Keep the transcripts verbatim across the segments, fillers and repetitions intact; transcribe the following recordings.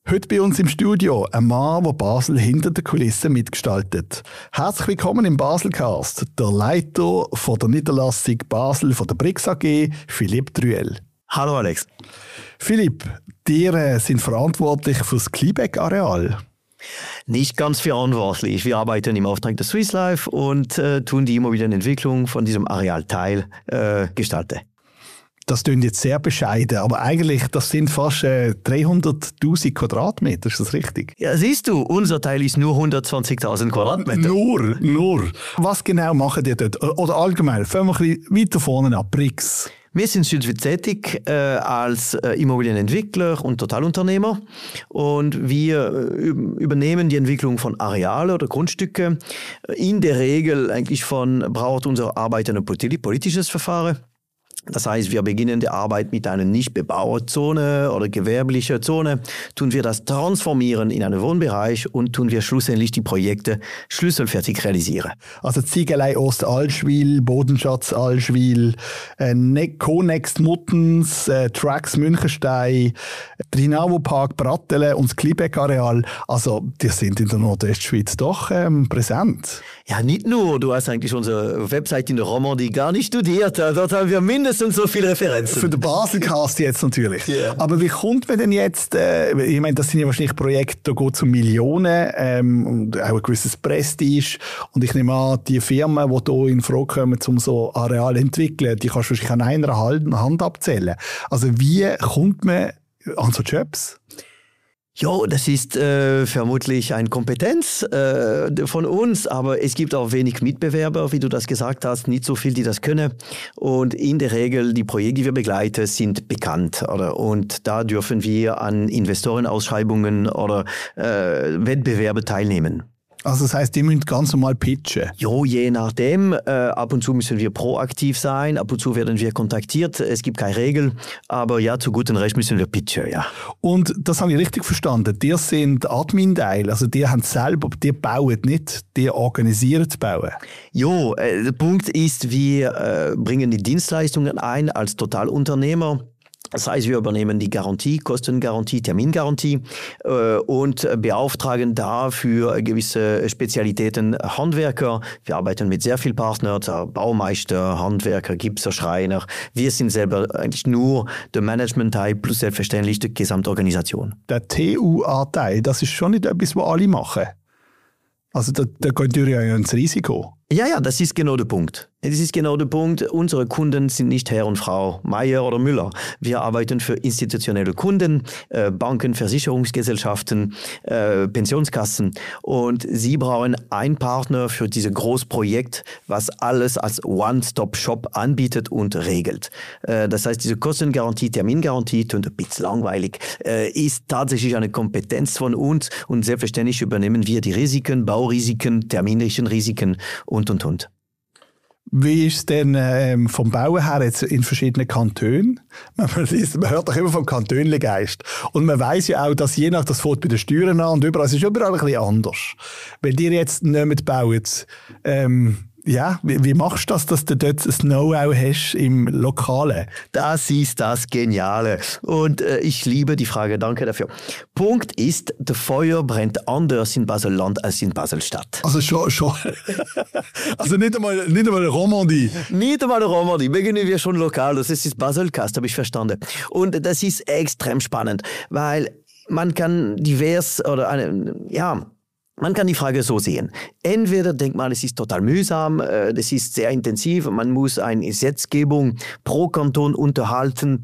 Heute bei uns im Studio ein Mann, der Basel hinter den Kulissen mitgestaltet. Herzlich willkommen im Baselcast, der Leiter von der Niederlassung Basel von der Brix A G, Philipp Trüel. Hallo Alex. Philipp, ihr sind verantwortlich für das Kleebeck-Areal. Nicht ganz verantwortlich. Wir arbeiten im Auftrag der Swiss Life und äh, tun die Immobilienentwicklung von diesem Arealteil äh, gestalten. Das klingt jetzt sehr bescheiden, aber eigentlich das sind fast äh, dreihunderttausend Quadratmeter, ist das richtig? Ja, siehst du, unser Teil ist nur hundertzwanzigtausend Quadratmeter. Nur, nur. Was genau machen die dort? Oder allgemein, fangen wir ein bisschen weiter vorne an, Brix. Wir sind schweizweit tätig äh, als äh, Immobilienentwickler und Totalunternehmer und wir äh, übernehmen die Entwicklung von Arealen oder Grundstücke. In der Regel eigentlich von braucht unsere Arbeit ein politisches Verfahren. Das heißt, wir beginnen die Arbeit mit einer nicht bebauten Zone oder gewerblichen Zone, tun wir das transformieren in einen Wohnbereich und tun wir schlussendlich die Projekte schlüsselfertig realisieren. Also Ziegelei Ost-Allschwil, Bodenschatz Allschwil, äh, Conext Muttens, äh, Trax Münchenstein, Trinavo Park Brattelen und das Kleebeck-Areal. Also die sind in der Nordwestschweiz doch ähm, präsent. Ja, nicht nur. Du hast eigentlich unsere Website in der Romandie gar nicht studiert. Dort haben wir mindestens so viele Referenzen. Für den Baselcast jetzt natürlich. Yeah. Aber wie kommt man denn jetzt, äh, ich meine, das sind ja wahrscheinlich Projekte, da geht es um Millionen ähm, und auch ein gewisses Prestige. Und ich nehme an, die Firmen, die hier in Frage kommen, um so Areal zu entwickeln, die kannst du wahrscheinlich an einer Hand abzählen. Also wie kommt man an so Jobs? Ja, das ist äh, vermutlich eine Kompetenz äh, von uns, aber es gibt auch wenig Mitbewerber, wie du das gesagt hast, nicht so viel, die das können. Und in der Regel, die Projekte, die wir begleiten, sind bekannt. Oder? Und da dürfen wir an Investorenausschreibungen oder äh, Wettbewerbe teilnehmen. Also das heisst, die müssen ganz normal pitchen? Jo, je nachdem. Äh, ab und zu müssen wir proaktiv sein, ab und zu werden wir kontaktiert. Es gibt keine Regel, aber ja, zu gutem Recht müssen wir pitchen, ja. Und das habe ich richtig verstanden. Die sind Admin-Teil, also die haben selber, die bauen nicht, die organisieren das Bauen. Jo, äh, der Punkt ist, wir äh, bringen die Dienstleistungen ein als Totalunternehmer. Das heißt, wir übernehmen die Garantie, Kostengarantie, Termingarantie äh, und beauftragen dafür gewisse Spezialitäten Handwerker. Wir arbeiten mit sehr vielen Partnern, Baumeister, Handwerker, Gipser, Schreiner. Wir sind selber eigentlich nur der Management-Teil plus selbstverständlich die Gesamtorganisation. Der T U A-Teil, das ist schon nicht etwas, was alle machen. Also da, da geht ihr ja ins Risiko. Ja, ja, das ist genau der Punkt. Das ist genau der Punkt. Unsere Kunden sind nicht Herr und Frau Meier oder Müller. Wir arbeiten für institutionelle Kunden, äh, Banken, Versicherungsgesellschaften, äh, Pensionskassen. Und sie brauchen einen Partner für dieses Großprojekt, was alles als One-Stop-Shop anbietet und regelt. Äh, das heißt, diese Kostengarantie, Termingarantie, klingt ein bisschen langweilig, äh, ist tatsächlich eine Kompetenz von uns. Und selbstverständlich übernehmen wir die Risiken, Baurisiken, terminlichen Risiken und, und, und. Wie ist es denn ähm, vom Bauen her jetzt in verschiedenen Kantonen? Man, man hört doch immer vom Kantönlegeist. Und man weiss ja auch, dass je nach das fängt bei den Steuern an und überall, es ist überall ein bisschen anders. Wenn ihr jetzt nicht mehr baut, ähm, ja, wie, wie machst du das, dass du dort ein Know-how hast im Lokalen? Das ist das Geniale. Und äh, ich liebe die Frage, danke dafür. Punkt ist, der Feuer brennt anders in Basel-Land als in Basel-Stadt. Also schon, schon. Also nicht einmal, nicht einmal eine Romandie. Nicht einmal eine Romandie, beginnen wir schon lokal. Das ist das Baselcast, habe ich verstanden. Und das ist extrem spannend, weil man kann divers oder eine, ja, man kann die Frage so sehen. Entweder denkt man, es ist total mühsam, das ist sehr intensiv, man muss eine Gesetzgebung pro Kanton unterhalten,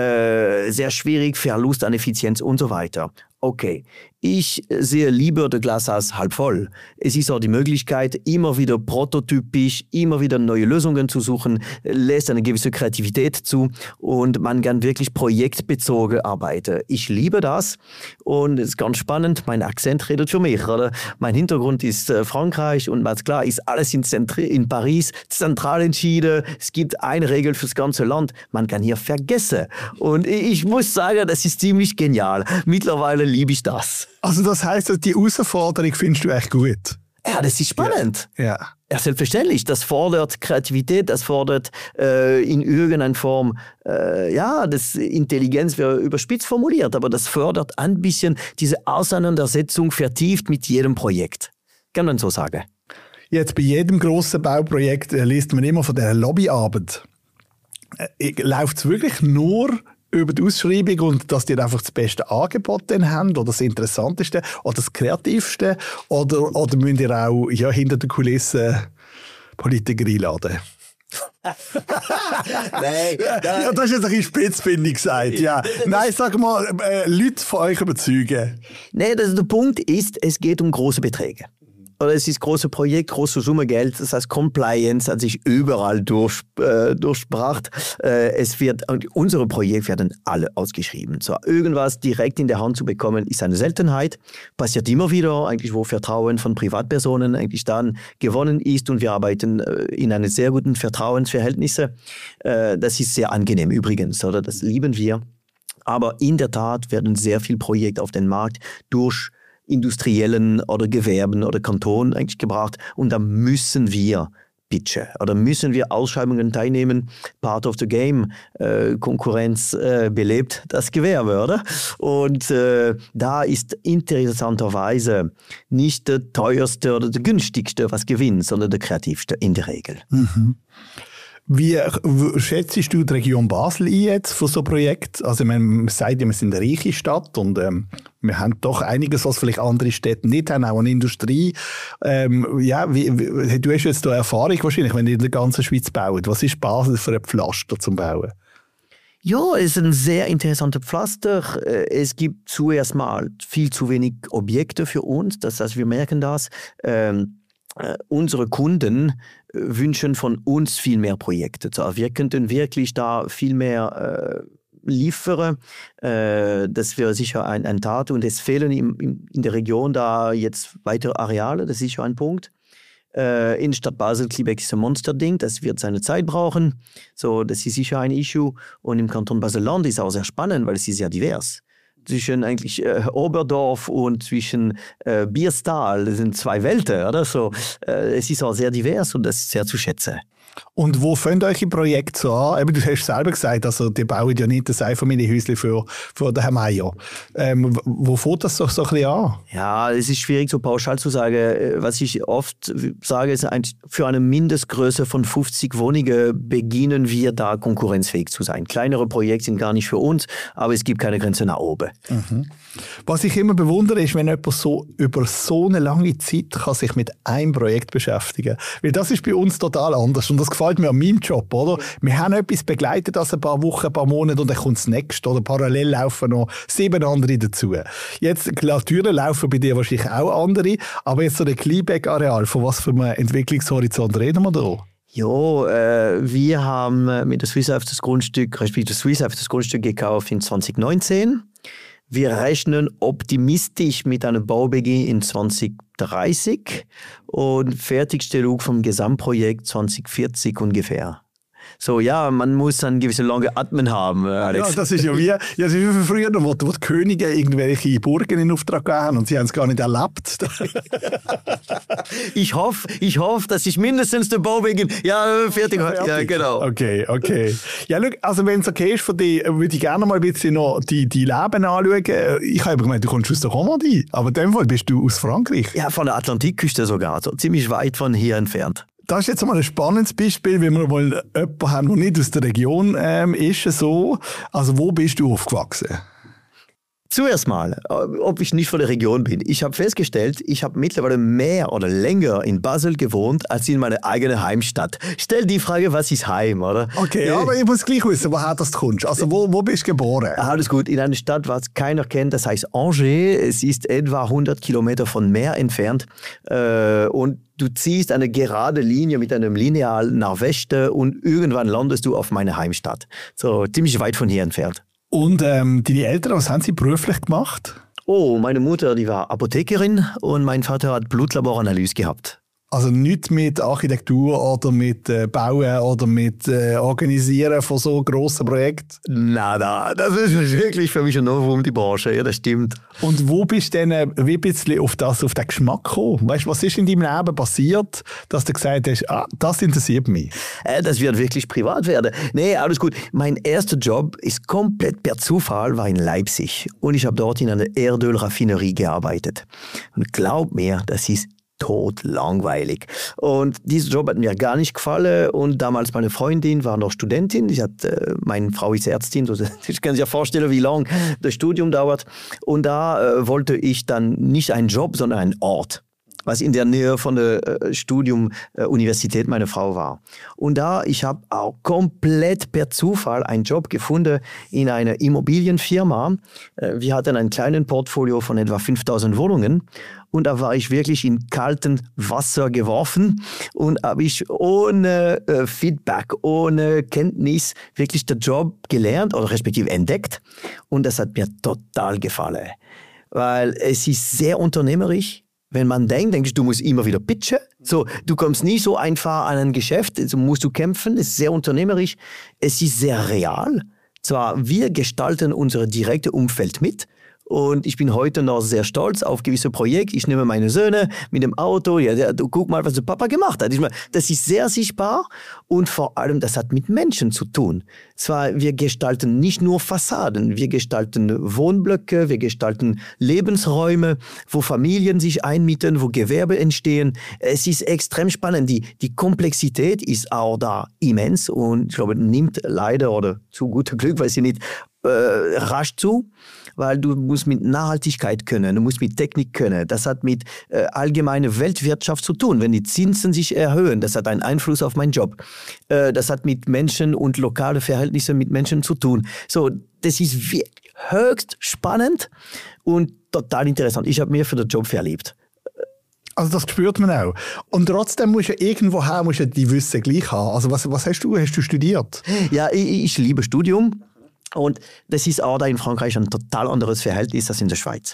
sehr schwierig, Verlust an Effizienz und so weiter. Okay, ich sehe lieber das Glas als halb voll. Es ist auch die Möglichkeit, immer wieder prototypisch, immer wieder neue Lösungen zu suchen, lässt eine gewisse Kreativität zu und man kann wirklich projektbezogen arbeiten. Ich liebe das und es ist ganz spannend, mein Akzent redet für mich, oder? Mein Hintergrund ist äh, Frankreich und ganz klar ist alles in, Zentri- in Paris zentral entschieden. Es gibt eine Regel fürs ganze Land. Man kann hier vergessen. Und ich muss sagen, das ist ziemlich genial. Mittlerweile liebe ich das. Also das heisst, die Herausforderung findest du echt gut? Ja, Ja, das ist spannend. Ja. ja. Ja, selbstverständlich. Das fordert Kreativität, das fordert äh, in irgendeiner Form, äh, ja, das Intelligenz wäre überspitzt formuliert, aber das fördert ein bisschen diese Auseinandersetzung vertieft mit jedem Projekt. Kann man so sagen. Jetzt bei jedem grossen Bauprojekt äh, liest man immer von dieser Lobbyarbeit. Äh, Läuft es wirklich nur über die Ausschreibung und dass die einfach das beste Angebot dann haben oder das Interessanteste oder das Kreativste oder, oder müsst ihr auch ja, hinter den Kulissen Politiker einladen? Nein, ja, das ist jetzt ein bisschen spitz, finde ich, gesagt. Ja. Nein, sag mal, äh, Leute von euch überzeugen. Nein, das, der Punkt ist, es geht um große Beträge. Oder es ist große Projekt, große Summe Geld, das heißt Compliance hat sich überall durch, äh, durchgebracht. Äh, es wird, unsere Projekte werden alle ausgeschrieben. So, irgendwas direkt in der Hand zu bekommen, ist eine Seltenheit. Passiert immer wieder, eigentlich wo Vertrauen von Privatpersonen eigentlich dann gewonnen ist und wir arbeiten äh, in einem sehr guten Vertrauensverhältnisse. Äh, das ist sehr angenehm übrigens, oder? Das lieben wir. Aber in der Tat werden sehr viele Projekte auf den Markt durch industriellen oder Gewerben oder Kantonen eigentlich gebracht und da müssen wir pitchen oder müssen wir Ausschreibungen teilnehmen. Part of the game, äh, Konkurrenz äh, belebt das Gewerbe, oder? Und äh, da ist interessanterweise nicht der teuerste oder der günstigste, was gewinnt, sondern der kreativste in der Regel. Mhm. Wie schätzt du die Region Basel ein jetzt von so einem Projekt? Also ich meine, man sagt ja, wir sind eine reiche Stadt und ähm, wir haben doch einiges, was vielleicht andere Städte nicht haben, auch eine Industrie. Ähm, ja, wie, wie, du hast jetzt da Erfahrung wahrscheinlich, wenn ihr in der ganzen Schweiz baut. Was ist Basel für ein Pflaster zum Bauen? Ja, es ist ein sehr interessanter Pflaster. Es gibt zuerst mal viel zu wenig Objekte für uns. Das heißt, wir merken das. Ähm, Uh, unsere Kunden uh, wünschen von uns viel mehr Projekte. So, wir könnten wirklich da viel mehr uh, liefern. Uh, das wäre sicher ein, ein Tat. Und es fehlen im, im, in der Region da jetzt weitere Areale. Das ist sicher ein Punkt. Uh, in Stadt Basel, Klibeck ist ein Monsterding. Das wird seine Zeit brauchen. So, das ist sicher ein Issue. Und im Kanton Basel-Land ist auch sehr spannend, weil es ist sehr divers. Zwischen eigentlich äh, Oberdorf und zwischen äh, Bierstal, das sind zwei Welten, oder so. Äh, es ist auch sehr divers und das ist sehr zu schätzen. Und wo fängt euch ein Projekt so an? Eben, du hast selber gesagt, also die bauen ja nicht das Einfamilienhäuschen für, für den Herrn Meier. Ähm, wo fängt das so, so ein bisschen an? Ja, es ist schwierig so pauschal zu sagen. Was ich oft sage, ist, für eine Mindestgröße von fünfzig Wohnungen beginnen wir da konkurrenzfähig zu sein. Kleinere Projekte sind gar nicht für uns, aber es gibt keine Grenze nach oben. Mhm. Was ich immer bewundere, ist, wenn jemand so über so eine lange Zeit kann sich mit einem Projekt beschäftigen kann. Weil das ist bei uns total anders. Und das gefällt mir an meinem Job, oder? Wir haben etwas begleitet, das ein paar Wochen, ein paar Monate und dann kommt das nächste. Oder parallel laufen noch sieben andere dazu. Jetzt, klar, Türen laufen bei dir wahrscheinlich auch andere, aber jetzt so ein Klibeck-Areal, von was für einem Entwicklungshorizont reden wir da? Jo, äh, wir haben mit der Swiss Life das Grundstück, respektive der Swiss Life das Grundstück gekauft in zwanzig neunzehn. Wir rechnen optimistisch mit einem Baubeginn in zwanzig dreißig und Fertigstellung vom Gesamtprojekt zwanzig vierzig ungefähr. So, ja, man muss einen gewissen langen Atmen haben, Alex. Ja, das ist ja wie, ja, das ist wie früher, wo, wo die Könige irgendwelche Burgen in Auftrag gegeben haben und sie haben es gar nicht erlebt. ich hoffe, ich hoffe, dass ich mindestens den Baubeginn, ja, fertig habe. Ja, genau. Okay, okay. Ja, schau, also wenn es okay ist für dich, würde ich gerne mal ein bisschen noch die, die Leben anschauen. Ich habe gemeint, du kommst aus der Romandie, aber in dem Fall bist du aus Frankreich. Ja, von der Atlantikküste sogar, so ziemlich weit von hier entfernt. Das ist jetzt mal ein spannendes Beispiel, wenn wir mal jemanden haben, der nicht aus der Region ähm, ist. So. Also wo bist du aufgewachsen? Zuerst mal, ob ich nicht von der Region bin. Ich habe festgestellt, ich habe mittlerweile mehr oder länger in Basel gewohnt, als in meiner eigenen Heimstadt. Stell die Frage, was ist Heim, oder? Okay, aber ich muss gleich wissen, woher das kommst. Also wo, wo bist du geboren? Alles gut, in einer Stadt, was keiner kennt, das heißt Angers. Es ist etwa hundert Kilometer von Meer entfernt. Äh, und du ziehst eine gerade Linie mit einem Lineal nach Westen und irgendwann landest du auf meine Heimstadt. So ziemlich weit von hier entfernt. Und ähm, deine Eltern, was haben sie beruflich gemacht? Oh, meine Mutter, die war Apothekerin und mein Vater hat Blutlaboranalyse gehabt. Also nicht mit Architektur oder mit äh, Bauen oder mit äh, Organisieren von so grossen Projekten? Nada, das ist wirklich für mich ein Novum, die Branche, ja, das stimmt. Und wo bist du denn wie ein bisschen auf, das, auf den Geschmack gekommen? Weißt du, was ist in deinem Leben passiert, dass du gesagt hast, ah, das interessiert mich? Äh, das wird wirklich privat werden. Nee, alles gut. Mein erster Job ist komplett per Zufall, war in Leipzig. Und ich habe dort in einer Erdölraffinerie gearbeitet. Und glaub mir, das ist tot langweilig. Und dieser Job hat mir gar nicht gefallen. Und damals meine Freundin war noch Studentin. Ich hatte, meine Frau ist Ärztin. Also ich kann sich ja vorstellen, wie lange das Studium dauert. Und da äh, wollte ich dann nicht einen Job, sondern einen Ort, was in der Nähe von der äh, Studium äh, Universität meiner Frau war. Und da, ich habe auch komplett per Zufall einen Job gefunden in einer Immobilienfirma. Äh, wir hatten ein kleines Portfolio von etwa fünftausend Wohnungen. Und da war ich wirklich in kalten Wasser geworfen und habe ich ohne äh, Feedback, ohne Kenntnis wirklich den Job gelernt oder respektive entdeckt. Und das hat mir total gefallen, weil es ist sehr unternehmerisch. Wenn man denkt, denkst du, du musst immer wieder pitchen. So, du kommst nie so einfach an ein Geschäft, also musst du kämpfen. Es ist sehr unternehmerisch. Es ist sehr real. Zwar, wir gestalten unser direktes Umfeld mit. Und ich bin heute noch sehr stolz auf gewisse Projekte. Ich nehme meine Söhne mit dem Auto. Ja, der, du guck mal, was der Papa gemacht hat. Ich meine, das ist sehr sichtbar und vor allem, das hat mit Menschen zu tun. Zwar, wir gestalten nicht nur Fassaden, wir gestalten Wohnblöcke, wir gestalten Lebensräume, wo Familien sich einmieten, wo Gewerbe entstehen. Es ist extrem spannend. Die, die Komplexität ist auch da immens und ich glaube, nimmt leider oder zu gutem Glück, weiß ich nicht, äh, rasch zu. Weil du musst mit Nachhaltigkeit können, du musst mit Technik können. Das hat mit äh, allgemeiner Weltwirtschaft zu tun. Wenn die Zinsen sich erhöhen, das hat einen Einfluss auf meinen Job. Äh, das hat mit Menschen und lokale Verhältnisse mit Menschen zu tun. So, das ist wirklich höchst spannend und total interessant. Ich habe mir für den Job verliebt. Also das spürt man auch. Und trotzdem musst du ja irgendwoher musst du die Wissen gleich haben. Also was, was hast du? Hast du studiert? Ja, ich, ich liebe Studium. Und das ist auch da in Frankreich ein total anderes Verhältnis als in der Schweiz.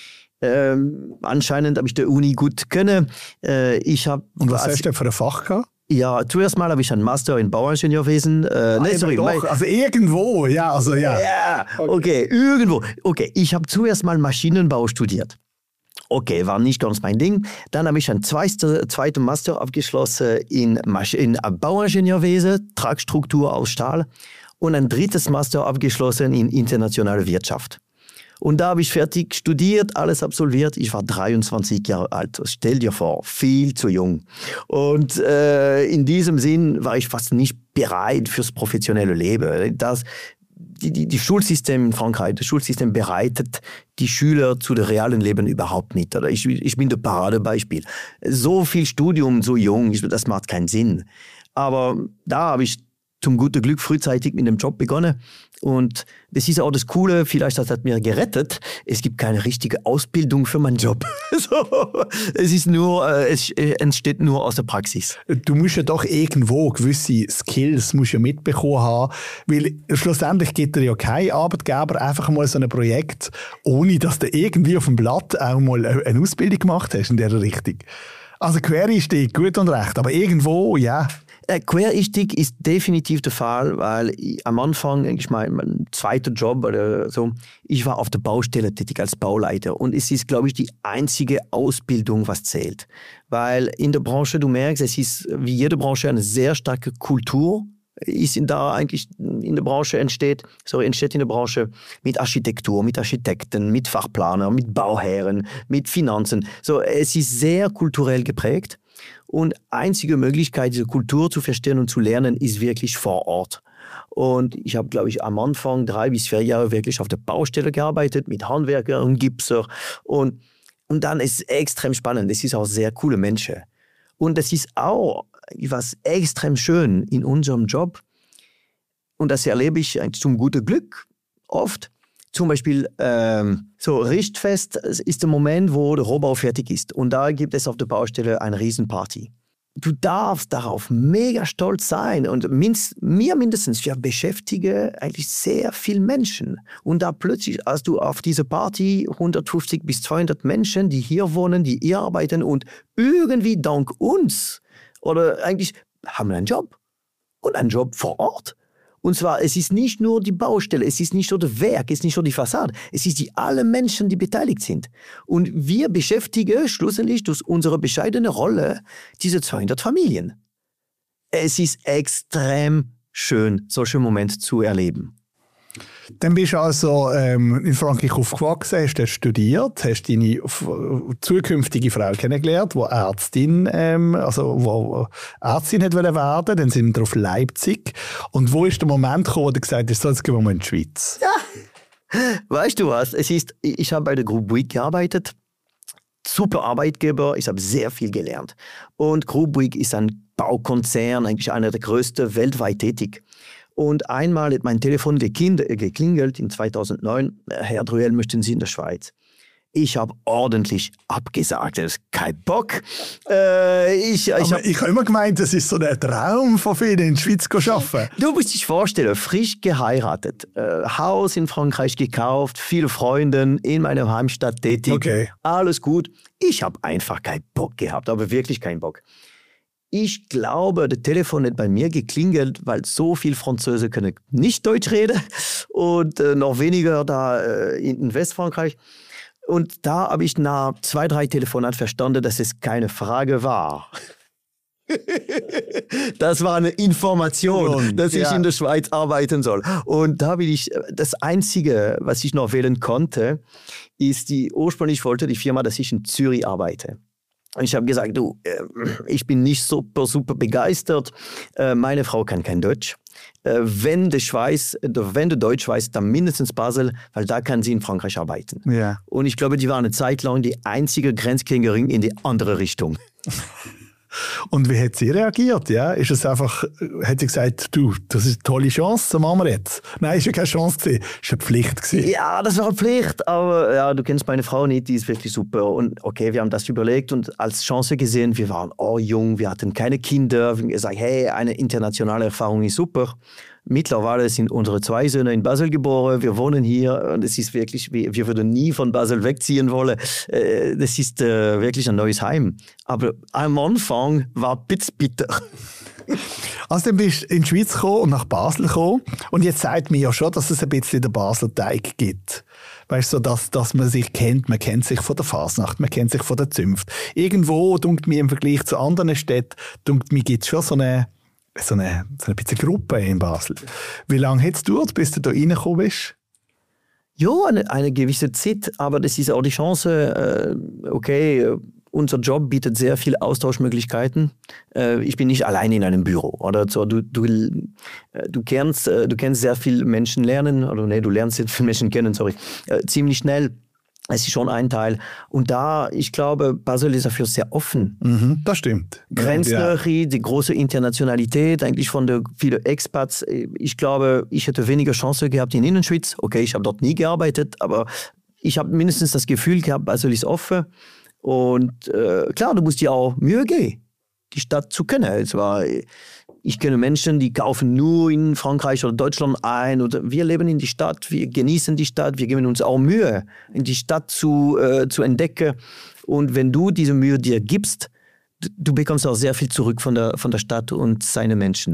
Ähm, anscheinend habe ich die Uni gut können. Äh, ich hab, Und was als, hast du für ein Fach gehabt? Ja, zuerst mal habe ich einen Master in Bauingenieurwesen. Äh, ah, nee, sorry, doch, also irgendwo, ja, also ja. Ja, okay, irgendwo. Okay, ich habe zuerst mal Maschinenbau studiert. Okay, war nicht ganz mein Ding. Dann habe ich einen zweiten zweite Master abgeschlossen in, Masch- in Bauingenieurwesen, Tragstruktur aus Stahl. Und ein drittes Master abgeschlossen in internationale Wirtschaft. Und da habe ich fertig studiert, alles absolviert. Ich war dreiundzwanzig Jahre alt. Stell dir vor, viel zu jung. Und äh, in diesem Sinn war ich fast nicht bereit fürs professionelle Leben. Das, die, die, die Schulsystem in Frankreich, das Schulsystem bereitet die Schüler zu dem realen Leben überhaupt nicht. Oder ich, ich bin das Paradebeispiel. So viel Studium, so jung, das macht keinen Sinn. Aber da habe ich zum guten Glück frühzeitig mit dem Job begonnen. Und das ist auch das Coole, vielleicht das hat mir gerettet, es gibt keine richtige Ausbildung für meinen Job. So, es ist nur, es entsteht nur aus der Praxis. Du musst ja doch irgendwo gewisse Skills musst ja mitbekommen haben, weil schlussendlich gibt dir ja kein Arbeitgeber einfach mal so ein Projekt, ohne dass du irgendwie auf dem Blatt auch mal eine Ausbildung gemacht hast in dieser Richtung. Also Quereinstieg, gut und recht, aber irgendwo, ja. Quereinstieg ist definitiv der Fall, weil ich, am Anfang, ich meine, mein zweiter Job oder so, ich war auf der Baustelle tätig als Bauleiter und es ist, glaube ich, die einzige Ausbildung, was zählt. Weil in der Branche, du merkst, es ist wie jede Branche eine sehr starke Kultur, ist in da eigentlich in der Branche entsteht, sorry, entsteht in der Branche mit Architektur, mit Architekten, mit Fachplanern, mit Bauherren, mit Finanzen. So, es ist sehr kulturell geprägt. Und einzige Möglichkeit, diese Kultur zu verstehen und zu lernen, ist wirklich vor Ort. Und ich habe, glaube ich, am Anfang drei bis vier Jahre wirklich auf der Baustelle gearbeitet, mit Handwerker und Gipser. Und, und dann ist es extrem spannend. Es ist auch sehr coole Menschen. Und es ist auch was extrem schön in unserem Job. Und das erlebe ich zum guten Glück oft. Zum Beispiel, ähm, so Richtfest ist der Moment, wo der Rohbau fertig ist. Und da gibt es auf der Baustelle eine Riesenparty. du darfst darauf mega stolz sein. Und minst, mir mindestens, wir beschäftigen eigentlich sehr viele Menschen. Und da plötzlich, als du auf diese Party hundertfünfzig bis zweihundert Menschen, die hier wohnen, die hier arbeiten und irgendwie dank uns oder eigentlich haben einen Job und einen Job vor Ort. Und zwar, es ist nicht nur die Baustelle, es ist nicht nur das Werk, es ist nicht nur die Fassade, es ist die alle Menschen, die beteiligt sind. Und wir beschäftigen schlussendlich durch unsere bescheidene Rolle diese zweihundert Familien. Es ist extrem schön, solche Momente zu erleben. Dann bist du also ähm, in Frankreich aufgewachsen, hast dort studiert, hast deine f- zukünftige Frau kennengelernt, die Ärztin, ähm, also wo Ärztin hat wollen werden. Dann sind wir auf Leipzig. Und wo ist der Moment gekommen, wo du gesagt hast, so, jetzt gehen wir mal in die Schweiz? Ja. Weißt du was? Es ist, ich habe bei der Groupe Bouygues gearbeitet. Super Arbeitgeber, ich habe sehr viel gelernt. Und Groupe Bouygues ist ein Baukonzern, eigentlich einer der größten weltweit tätig. Und einmal hat mein Telefon geklingelt in zweitausendneun. Herr Druel, möchten Sie in der Schweiz? Ich habe ordentlich abgesagt. Das ist kein Bock. Äh, ich ich habe ich hab immer gemeint, das ist so ein Traum von vielen, in der Schweiz zu arbeiten. Du musst dich vorstellen, frisch geheiratet, äh, Haus in Frankreich gekauft, viele Freunde in meiner Heimstadt tätig. Okay. Alles gut. Ich habe einfach keinen Bock gehabt, aber wirklich keinen Bock. Ich glaube, das Telefon hat bei mir geklingelt, weil so viele Französe können nicht Deutsch reden und äh, noch weniger da äh, in Westfrankreich. Und da habe ich nach zwei, drei Telefonaten verstanden, dass es keine Frage war. Das war eine Information, dass ich ja. in der Schweiz arbeiten soll. Und da bin ich, das Einzige, was ich noch wählen konnte, ist die, ursprünglich wollte die Firma, dass ich in Zürich arbeite. Und ich habe gesagt, du, ich bin nicht super, super begeistert. Meine Frau kann kein Deutsch. Wenn du, Schweiz, wenn du Deutsch weißt, dann mindestens Basel, weil da kann sie in Frankreich arbeiten. Ja. Und ich glaube, die war eine Zeit lang die einzige Grenzgängerin in die andere Richtung. Und wie hat sie reagiert? Ja? Ist es einfach, hat sie gesagt, du, das ist eine tolle Chance, das machen wir jetzt? Nein, es war keine Chance, es war eine Pflicht gewesen. Ja, das war eine Pflicht, aber ja, du kennst meine Frau nicht, die ist wirklich super. Und okay, wir haben das überlegt und als Chance gesehen, wir waren auch jung, wir hatten keine Kinder, wir haben gesagt, hey, eine internationale Erfahrung ist super. Mittlerweile sind unsere zwei Söhne in Basel geboren, wir wohnen hier und es ist wirklich, wir würden nie von Basel wegziehen wollen. Das ist wirklich ein neues Heim. Aber am Anfang war es bitter. Also dann bist du in die Schweiz gekommen und nach Basel gekommen und jetzt sagt mir ja schon, dass es ein bisschen den Basler Teig gibt. Weißt du, so, dass, dass man sich kennt, man kennt sich von der Fasnacht, man kennt sich von der Zünft. Irgendwo, dunkt mir im Vergleich zu anderen Städten, dunkt mir gibt es schon so eine So eine, so eine bisschen Gruppe in Basel. Wie lange hat es gedauert, bis du da reingekommen bist? Ja, eine, eine gewisse Zeit, aber das ist auch die Chance, äh, okay, unser Job bietet sehr viele Austauschmöglichkeiten. Äh, ich bin nicht allein in einem Büro. Oder so, du, du, du, kennst, du kennst sehr viele Menschen lernen, oder nee, du lernst sehr viele Menschen kennen, sorry, äh, ziemlich schnell. Es ist schon ein Teil. Und da, ich glaube, Basel ist dafür sehr offen. Mhm, das stimmt. Grenznähe, ja. Die große Internationalität, eigentlich von den vielen Expats. Ich glaube, ich hätte weniger Chance gehabt in Innenschweiz. Okay, ich habe dort nie gearbeitet, aber ich habe mindestens das Gefühl gehabt, Basel ist offen. Und äh, klar, du musst dir auch Mühe geben, die Stadt zu kennen. Es war, ich kenne Menschen, die kaufen nur in Frankreich oder Deutschland ein. Oder wir leben in die Stadt, wir genießen die Stadt, wir geben uns auch Mühe, in die Stadt zu, äh, zu entdecken. Und wenn du diese Mühe dir gibst, du bekommst auch sehr viel zurück von der, von der Stadt und seinen Menschen.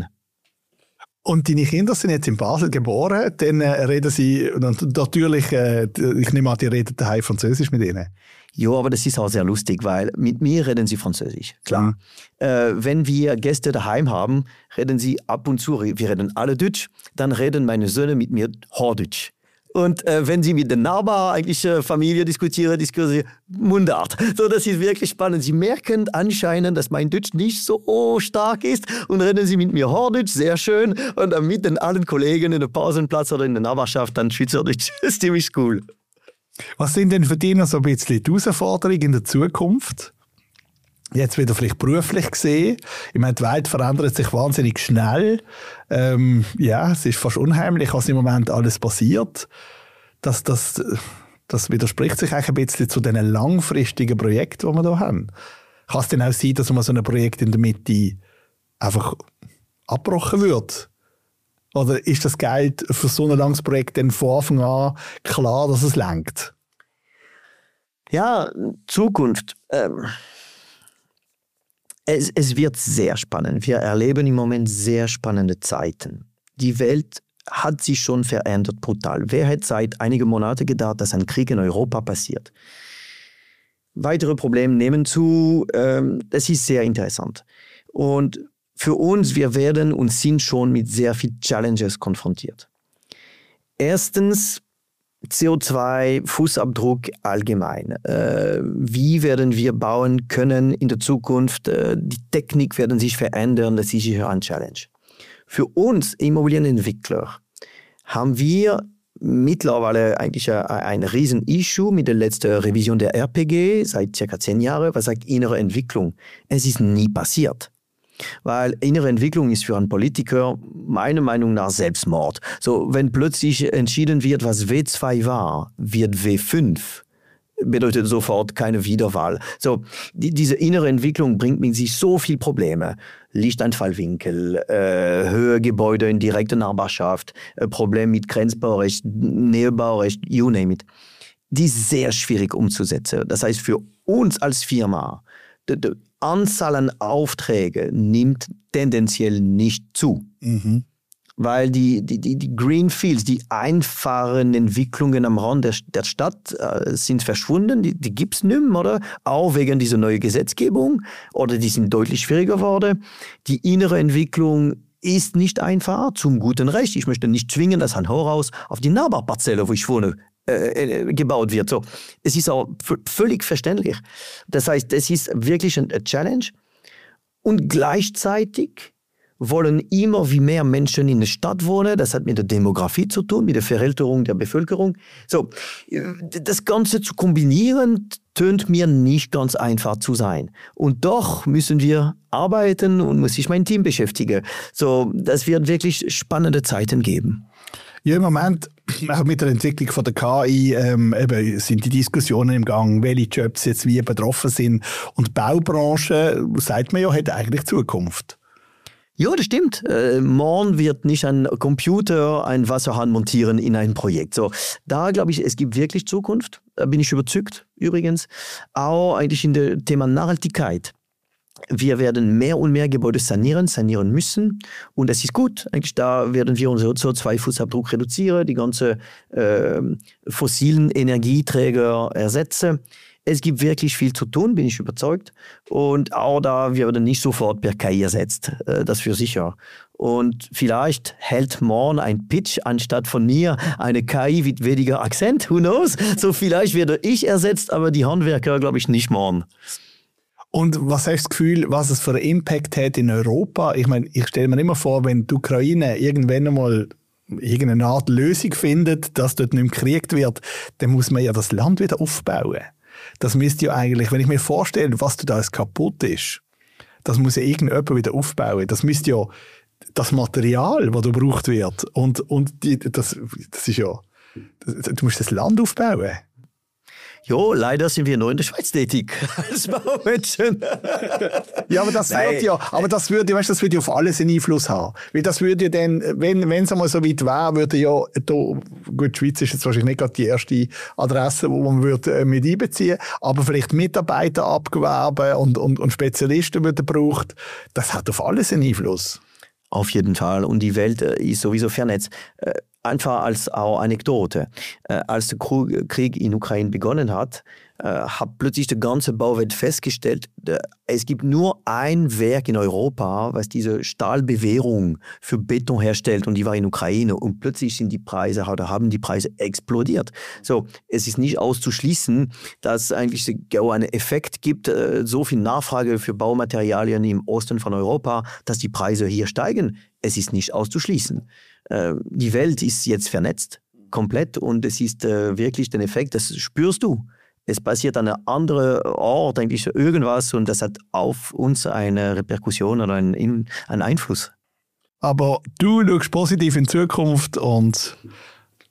Und deine Kinder sind jetzt in Basel geboren, dann äh, reden sie, natürlich, äh, ich nehme an, die reden daheim Französisch mit ihnen. Ja, aber das ist auch sehr lustig, weil mit mir reden sie Französisch, klar. Mhm. Äh, wenn wir Gäste daheim haben, reden sie ab und zu, wir reden alle Deutsch, dann reden meine Söhne mit mir Hochdeutsch. Und äh, wenn sie mit der Nachbar eigentlich äh, Familie diskutieren, diskutieren sie Mundart. So, das ist wirklich spannend. Sie merken anscheinend, dass mein Deutsch nicht so stark ist und reden sie mit mir Hochdeutsch, sehr schön. Und dann mit den allen Kollegen in der Pausenplatz oder in der Nachbarschaft dann Schweizerdeutsch. Das ist ziemlich cool. Was sind denn für dich noch so ein bisschen die Herausforderungen in der Zukunft? Jetzt wieder vielleicht beruflich gesehen. Ich meine, die Welt verändert sich wahnsinnig schnell. Ähm, ja, es ist fast unheimlich, was im Moment alles passiert. Das, das, das widerspricht sich eigentlich ein bisschen zu diesen langfristigen Projekten, die wir hier haben. Kann es denn auch sein, dass man so ein Projekt in der Mitte einfach abgebrochen wird? Oder ist das Geld für so ein langes Projekt dann von Anfang an klar, dass es reicht? Ja, Zukunft. Ähm, es, es wird sehr spannend. Wir erleben im Moment sehr spannende Zeiten. Die Welt hat sich schon verändert, brutal. Wer hätte seit einigen Monaten gedacht, dass ein Krieg in Europa passiert? Weitere Probleme nehmen zu. Ähm, das ist sehr interessant. Und für uns, wir werden und sind schon mit sehr vielen Challenges konfrontiert. Erstens, C O zwei Fußabdruck allgemein. Äh, wie werden wir bauen können in der Zukunft? Äh, die Technik werden sich verändern, das ist sicher ein Challenge. Für uns Immobilienentwickler haben wir mittlerweile eigentlich ein, ein Riesen-Issue mit der letzten Revision der R P G seit circa zehn Jahren, was sagt innere Entwicklung. Es ist nie passiert. Weil innere Entwicklung ist für einen Politiker meiner Meinung nach Selbstmord. So, wenn plötzlich entschieden wird, was W zwei war, wird W fünf, bedeutet sofort keine Wiederwahl. So, die, diese innere Entwicklung bringt mit sich so viele Probleme. Lichteinfallwinkel, äh, Höhe Gebäude in direkter Nachbarschaft, äh, Problem mit Grenzbaurecht, Nähebaurecht, you name it. Die ist sehr schwierig umzusetzen. Das heißt, für uns als Firma, die, die Anzahl an Aufträgen nimmt tendenziell nicht zu. Mhm. Weil die, die, die, die Greenfields, die einfachen Entwicklungen am Rand der, der Stadt äh, sind verschwunden, die, die gibt es nicht mehr, oder? Auch wegen dieser neuen Gesetzgebung, oder die sind deutlich schwieriger geworden. Die innere Entwicklung ist nicht einfach, zum guten Recht. Ich möchte nicht zwingen, dass ein Hochhaus auf die Nachbarparzelle, wo ich wohne, äh, gebaut wird. So, es ist auch völlig verständlich. Das heißt, es ist wirklich eine Challenge. Und gleichzeitig wollen immer wie mehr Menschen in der Stadt wohnen. Das hat mit der Demografie zu tun, mit der Verälterung der Bevölkerung. So, das Ganze zu kombinieren, tönt mir nicht ganz einfach zu sein. Und doch müssen wir arbeiten und muss sich mein Team beschäftigen. So, das wird wirklich spannende Zeiten geben. Ja, im Moment, auch mit der Entwicklung von der K I, ähm, eben sind die Diskussionen im Gang, welche Jobs jetzt wie betroffen sind. Und die Baubranche, sagt man ja, hat eigentlich Zukunft. Ja, das stimmt. Äh, morgen wird nicht ein Computer einen Wasserhahn montieren in ein Projekt. So, da glaube ich, es gibt wirklich Zukunft. Da bin ich überzeugt, übrigens. Auch eigentlich in dem Thema Nachhaltigkeit. Wir werden mehr und mehr Gebäude sanieren, sanieren müssen. Und das ist gut. Eigentlich da werden wir unseren C O zwei Fußabdruck reduzieren, die ganzen äh, fossilen Energieträger ersetzen. Es gibt wirklich viel zu tun, bin ich überzeugt. Und auch da, wir werden nicht sofort per K I ersetzt. Das für sicher. Und vielleicht hält morgen ein Pitch anstatt von mir eine K I mit weniger Akzent. Who knows? So vielleicht werde ich ersetzt, aber die Handwerker, glaube ich, nicht morgen. Und was hast du das Gefühl, was es für einen Impact hat in Europa? Ich meine, ich stelle mir immer vor, wenn die Ukraine irgendwann einmal irgendeine Art Lösung findet, dass dort nicht mehr gekriegt wird, dann muss man ja das Land wieder aufbauen. Das müsste ja eigentlich, wenn ich mir vorstelle, was da alles kaputt ist, das muss ja irgendjemand wieder aufbauen. Das müsste ja das Material, das da gebraucht wird, und, und die, das, das ist ja, das, du musst das Land aufbauen. Jo, leider sind wir nur in der Schweiz tätig als Baumenschen. Ja, aber das würde ja, aber das würde, weißt, das würde ja auf alles einen Einfluss haben. Weil das würde ja dann, wenn, wenn es einmal so weit wäre, würde ja, da, gut, die Schweiz ist jetzt wahrscheinlich nicht gerade die erste Adresse, wo man würde mit einbeziehen, aber vielleicht Mitarbeiter abgewerben und, und, und Spezialisten würden gebraucht. Das hat auf alles einen Einfluss. Auf jeden Fall. Und die Welt ist sowieso vernetzt. Einfach als auch Anekdote. Als der Krieg in Ukraine begonnen hat, hat plötzlich die ganze Bauwelt festgestellt, es gibt nur ein Werk in Europa, was diese Stahlbewehrung für Beton herstellt, und die war in Ukraine. Und plötzlich sind die Preise, oder haben die Preise explodiert. So, es ist nicht auszuschließen, dass es eigentlich einen Effekt gibt, so viel Nachfrage für Baumaterialien im Osten von Europa, dass die Preise hier steigen. Es ist nicht auszuschließen. Die Welt ist jetzt vernetzt, komplett, und es ist wirklich der Effekt, das spürst du. Es passiert an einem anderen Ort eigentlich irgendwas, und das hat auf uns eine Reperkussion oder einen, einen Einfluss. Aber du schaust positiv in Zukunft und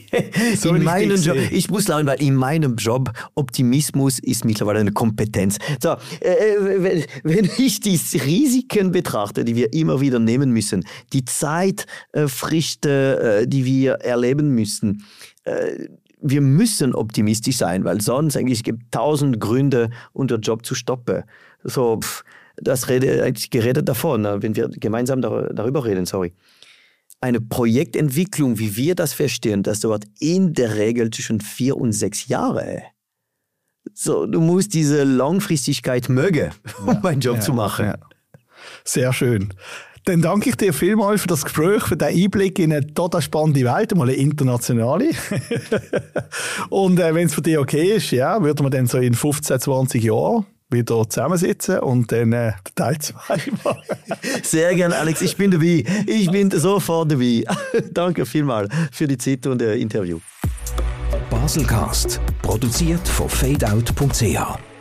So in meinem richtig Job, sehe. ich muss sagen, weil in meinem Job Optimismus ist mittlerweile eine Kompetenz. So, äh, wenn, wenn ich die Risiken betrachte, die wir immer wieder nehmen müssen, die Zeitfriste, äh, die wir erleben müssen, äh, wir müssen optimistisch sein, weil sonst eigentlich gibt es tausend Gründe, unseren Job zu stoppen. So, pff, das rede eigentlich geredet davon, wenn wir gemeinsam dar- darüber reden, sorry. Eine Projektentwicklung, wie wir das verstehen, das dauert in der Regel zwischen vier und sechs Jahre. So, du musst diese Langfristigkeit mögen, um ja, einen Job ja, zu machen. Ja. Sehr schön. Dann danke ich dir vielmals für das Gespräch, für den Einblick in eine total spannende Welt, mal eine internationale. Und äh, wenn es für dich okay ist, ja, würden wir dann so in fünfzehn, zwanzig Jahren wieder zusammensitzen und dann äh, Teil zwei machen. Sehr gerne, Alex. Ich bin dabei. Ich bin sofort dabei. Danke vielmals für die Zeit und das Interview. Baselcast, produziert von fadeout punkt c h.